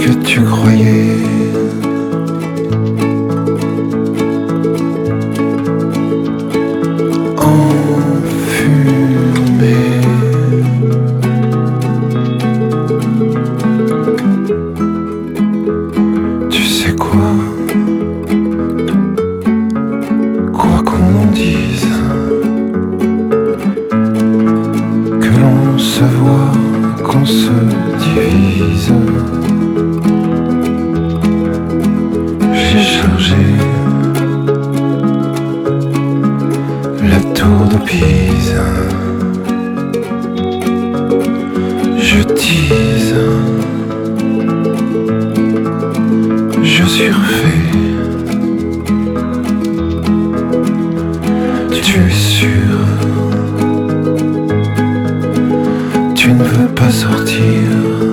que tu croyais. Enfumé. Tu sais quoi? Quoi qu'on dise, que l'on se voit, qu'on se divise. J'ai chargé la tour de Pise. Je tease, je surfais. Tu es sûr? Tu ne veux pas sortir?